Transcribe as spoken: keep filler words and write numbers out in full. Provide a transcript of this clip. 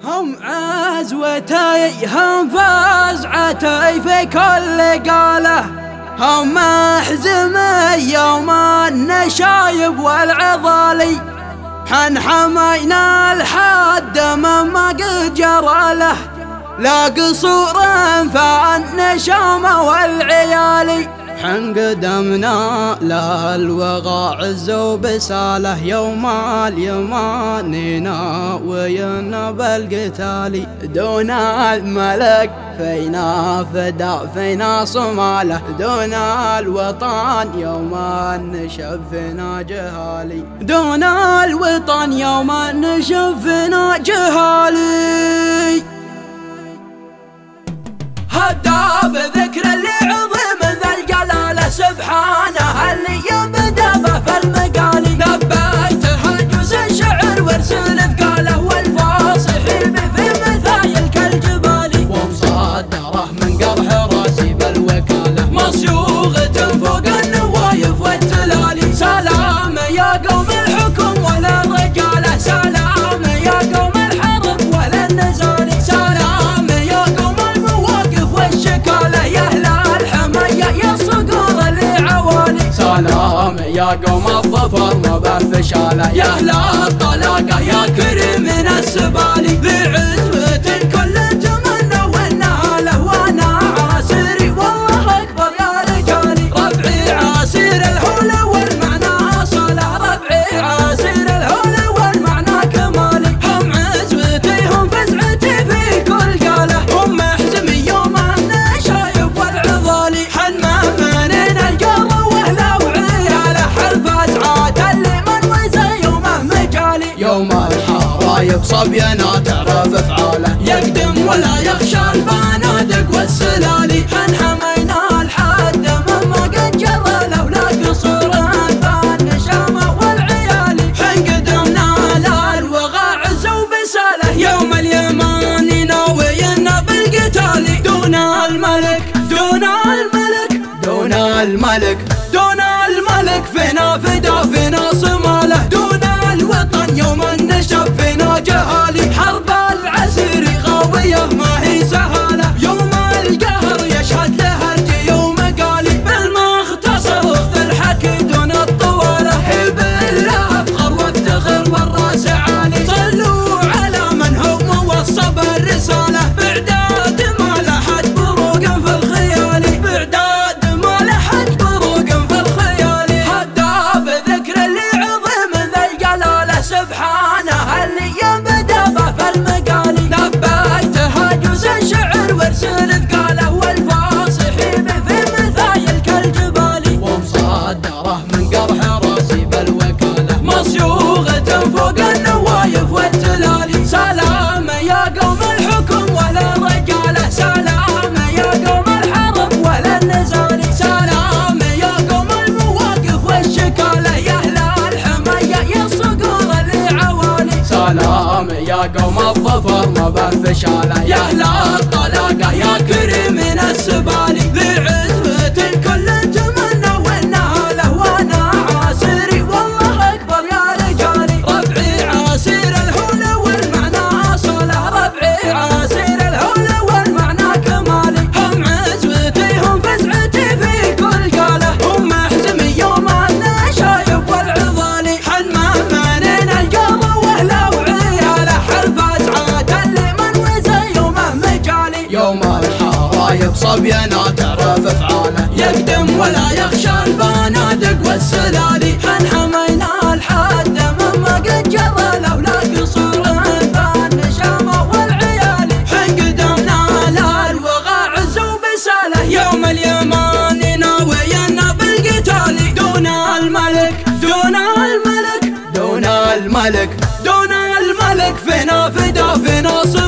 هم عزوتي هم فزعتي في كل قاله، هم محزمي يوم النشايب والعضالي، حن حمينا الحد مما قد جرى له، لا قصور فالنشام والعيالي، حن قدمنا للوغى عز وبساله، يوم اليمانينا وينا بالقتالي، دون الملك فينا فدا فينا صماله، دون الوطن يوم النشب فينا جهالي، دون الوطن يوم النشب فينا جهالي. هدا بذكر اللي عظيم ذا الجلالة سبحانه، اللي يبدأ به في المقالي، لبيت هجوز الشعر وارسل ثقاله، والفاصحين في مثايل كالجبال، ومصدره من قرح راسي بالوكالة، مصيوغة فوق النوايف والتلالي، سلام يا قوم الحكم ولا الرجالة، سلام يا قوم الحرب ولا النزالي، سلام يا قوم المواقف والشكالة، يا اهل الحمية يا صقور العوالي، سلام يا قوم الظفر ما بفشالة، يا اهل الطلاقة يا كريم من السبالي، بعزوة الكل تمنى والنهالة، وانا عاسري والله اكبر يا رجالي، ربعي عاسير الحول والمعنى اصله، ربعي عاسير الحول والمعنى كمالي، هم عزوتي هم فزعتي في كل قاله، هم محزمي يوم النشايب والعضالي، حن مامنين القرى واهله وعياله، حل فزعات اللي من وزي يومه مجالي، يوم الحرايب صبينا تعرف افعاله، يقدم ولا يخشى البنادق والسلالي، حن حمينا الحد مما قد جرى له، لا قصور فالنشامة والعيالي، حن قدمنا للوغى عز وبساله، يوم اليماني ناوينا بالقتال، دون الملك دون الملك دون الملك دون الملك فينا فدا فينا صماله، دون الوطن يوم النشب فينا جهالي، حرب العسير غاوية ما هي سهالة، يوم القهر يشهد له الجيوم قالي، بالمختصر وفد الحكي دون الطوالة، حب الله افخر وافتخر والراس عالي، صلوا على من هو موصب الرسالة، بعداد ما لحد بروق في الخيالي، بعداد ما لحد بروق في الخيالي، هدا بذكر اللي عظيم ذا الجلالة سبحانه، اللي يبدأ به في المقالي، لبيت هجوز الشعر وارسل ثقاله، والفاصحين في مثايل كالجبال، ومصدره من قرح راسي بالوكالة، مصيوغة فوق النوايف والتلالي، سلام يا قوم الحكم ولا الرجالة، سلام يا قوم الحرب ولا النزالي، سلام يا قوم المواقف والشكالة، يا اهل الحمية يا صقور العوالي، سلام يا قوم الظفر ما بفشالة، يا اهل الطلاقة يا كريم من السبالي، بعزوة الكل تمنى والنهالة، وانا عاسري والله اكبر يا رجالي، ربعي عاسير الحول والمعنى اصله، ربعي عاسير الحول والمعنى كمالي، هم عزوتي هم فزعتي في كل قاله، هم محزمي يوم النشايب والعضالي، حن مامنين القرى واهله وعياله، حل فزعات اللي من وزي يومه مجالي، يوم الحرايب صبينا تعرف افعاله، يقدم ولا يخشى البنادق والسلالي، حن حمينا الحد مما قد جرى له، لا قصور فالنشامة والعيالي، حن قدمنا للوغى عز وبساله، يوم اليماني ناوينا بالقتال، دون الملك دون الملك دون الملك دون الملك فينا فدا فينا صباله.